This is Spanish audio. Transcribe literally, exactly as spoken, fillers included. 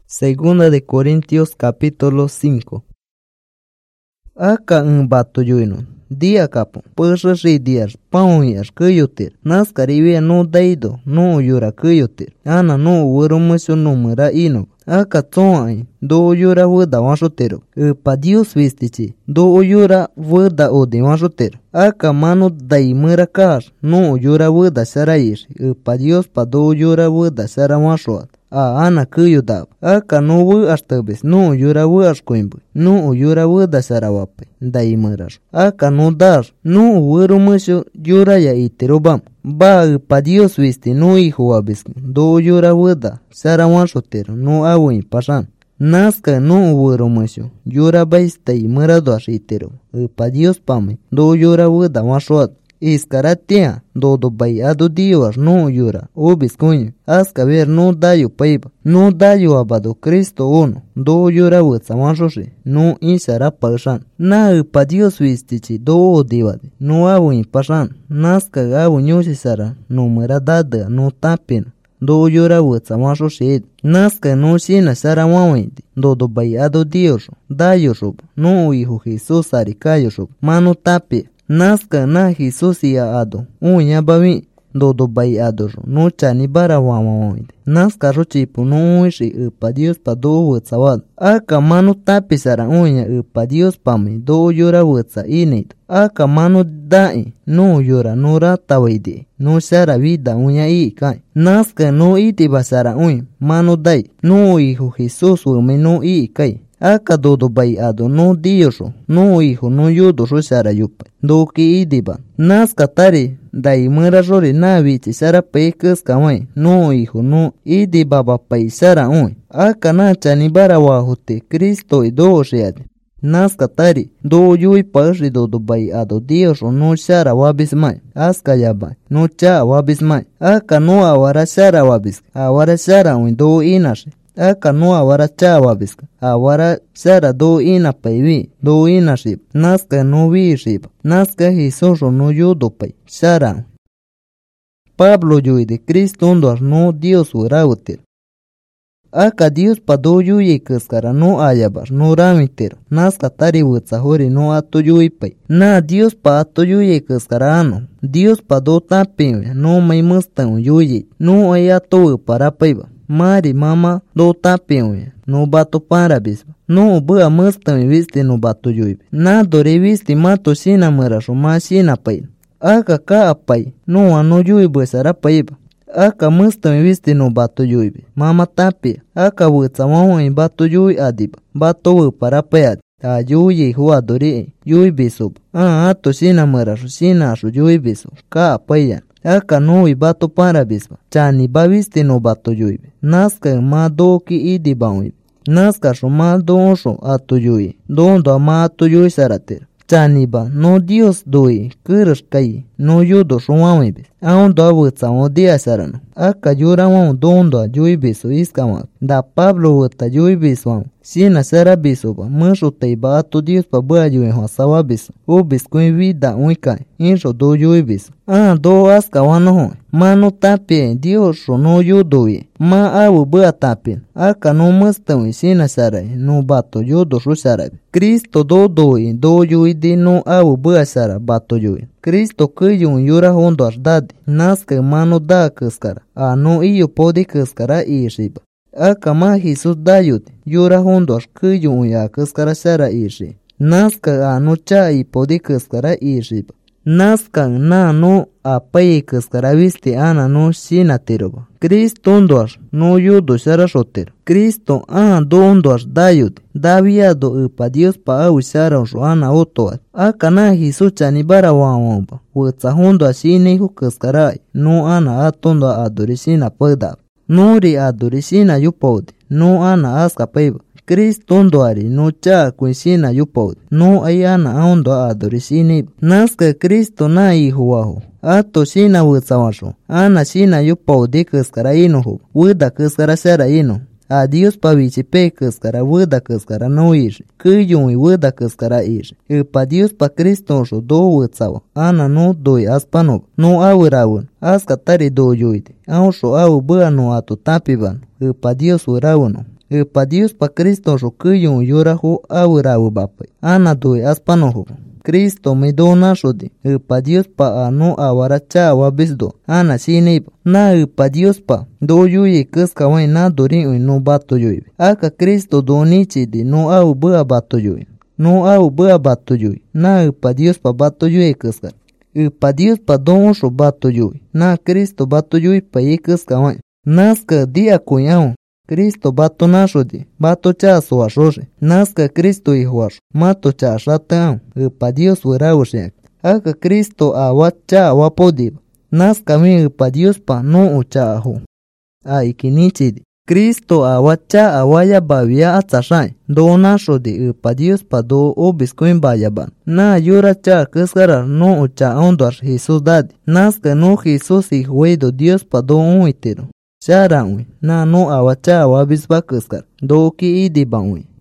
Segunda de Corintios capítulo cinco. Aka un bato yuino. Dia capo. Pusha ri dias. Pauias kuyutir. Nascarivia no daido. No yura kuyutir. Ana no urumusio numera ino. Aka toai. Do yura vuda wanshotero. Upa Dios vistichi. Do yura vuda odi wanshotero. Aka mano dai mura kar. No yura vuda saraish. Upa Dios pa do yura vuda sara wanshoat. A ana kuyudab. Aka no wu astabis. No yura wu ascoimbu. No yura wu da sarawape. Dai muras. Aka no dar. No wurumusio yura ya itirobam. Ba upa Dios visti no hijo abis. Do yura wu da sarawanshotero. No awin pasan. Nazca no wurumusio. Yura bais dai muradosh itiro. Upa Dios pame. Do yura wu da wanshoat. Iskaratia, dodo bay ado dios no yura, obis coño, asca ver no dayo paiba, no dayo abado Cristo uno, do yura wutsa wanshoshi, no insara pashan, na upa Dios vistichi, do divade, no awin pashan, nasca awu nyushi sara, no mera dada, no tapina, do yura wutsa wanshoshi, nasca no shina sara wawindi, dodo bay ado dios, dayo shub, no hijo Jesús arikayo shub, mano tapi. Nazca na Jesús ya ado, uña babi, dodo bay ado, no chani bara wamawide. Nazca rochipu no uishi upa Dios pa do wutsa wad. Aka manu tapisara uña upa Dios pame, do yura wutsa inid. Aka manu dai, no yura no ratawaide, no sara vida uña i kai. Nazca no iti basara uñ, manu dai, no hijo Jesús wume no i kai. Aka dodo bay ado no diosho, no hijo no yudo sara yupa. Do ki idiba. Nazca tari, dai mura rori na vichi sara peikas kamay. No hijo no idiba bapay sara uy. Aka na chani bara wahute, Cristo y do sheade. Nazca tari, do yui pashi dodo bay ado diosho no sara wabismay. Aska yabay, no cha wabismay. Aka no awara sara wabis. Awara sara uy do inashi. Aka no awara cha wabiska. Awara sara do ina paivi. Do ina shib. Nazca no vi shib. Nazca Jesús no yudo pay. Sara. Pablo yui de Cristo ondor no Dios urautir. Aka Dios pa do yui kaskara no ayabar no ramitero. Nazca tari wutsa hori no ato yui pay. Na Dios pa ato yui kaskara ano. Dios pa do tapinwe no may mustan yui. No ay ato para payba. Mari mama do tapiuya, no bato para bisba. No bua mustami visti no bato yuibe. Na dore visti mato sina murasho ma sina pain. Aka ka apay, no ano yuibe sara paiba. Aka mustami visti no bato yuibe. Mama tapia, aka wutsa wawan bato yui adiba. Bato wu para payad. A yuyi huwa dore, yuibe sub. Ah ato sina murasho sina asho yuibe sub. Ka apayan. Aka no bato para bisba. Chani bavisti no bato yuibe. Nazca ma do ki idi bawibe. Nazca sho ma do sho ato yui. Dondo ma ato yui sarater. Chani ba no Dios doi. Kirish kai. No yudo sho wawibe. Aondo awutsa o dia sarano. Aka yura waw dondo yuibe so iskama. Da Pablo wuta yuibe so. Sina sara biso ba. Musho teiba ato Dios pa bua yui hoa sawa biso. O biskui vida uikai. Insho do yuibe so. Ah, do aska wano hoi. Mano tapie, Dios no yudoye. Ma awu bua tapien. Aka no mustawi sina sarai. No bato yudo shu sarai. Cristo do doye. Do yuide no awu bua sara bato yuye. Cristo kuyun yura hondo asdadi. Nazca mano da kaskara. A no iyo podi kaskara ishiba. Aka ma Jesús dayuti. Yura hondo as kuyun ya kaskara sara ishi. Nazca a no cha i podi kaskara ishiba. Nazca na no apay kaskara visti ana no sina tiroba. Cristo ondoas no yudo sara shotero. Cristo a do ondoas dayuti. Daviado upa Dios pa au sara usho ana otoat. Aka na Jesús chani bara wawamba. Wutsa hondo asine hijo kaskarai. No ana atondo adorisina pagdab. Nuri adorisina yupode. No ana aska paiba. Cristo ondoari no cha kuisina yupode. No ayana aondo adorisini. Nazca Cristo na hijo waho. Ato sina wutsa washo. Ana sina yupode kaskara ino ho. Wuda kaskara sara ino. A Dios pa vichipe kaskara wuda kaskara no ishi. Kuyun wuda kaskara ishi. Upa Dios pa Cristo sho do wutsawa. Ana no doi aspanob. No awirawan. Aska tari do yuide. Aosho awu bua no ato tapiban. Upa Dios urawano. Upa Dios pa Cristo ro kuyun yurajo awirawu bapay. Ana doy aspanojo. Cristo me dona shodi. Upa Dios pa ano awara chawa bisdo. Ana shinib. Na upa Dios pa. Do yuye kuskaway na dorin uy no bato yuy. Aka Cristo doni chidi no awu bua bato yuy. No awu bua bato yuy. Na upa Dios pa bato yuy kuskar. Upa Dios pa don sho bato yuy. Na Cristo bato yuy pa ye kuskaway. Naska dia kuyaw. Cristo bato nashodi, bato cha suashoshe, nazca Cristo hijuasho, mato cha shataam, upa Dios wiraushiak. Aka Cristo awa cha wapodiba, nazca mi upa Dios pa no ucha ahu. A ikinichidi, Cristo awa cha awaya babia atzashay, do nashodi upa Dios pa do obiskuin bayaban. Na yura cha kuskarar no ucha ondoar Jesus dadi, nazca no Jesus hijuedo Dios pa do uitiro. Sharanwi, na no awacha awabisba kuskar, do ki idi banwi.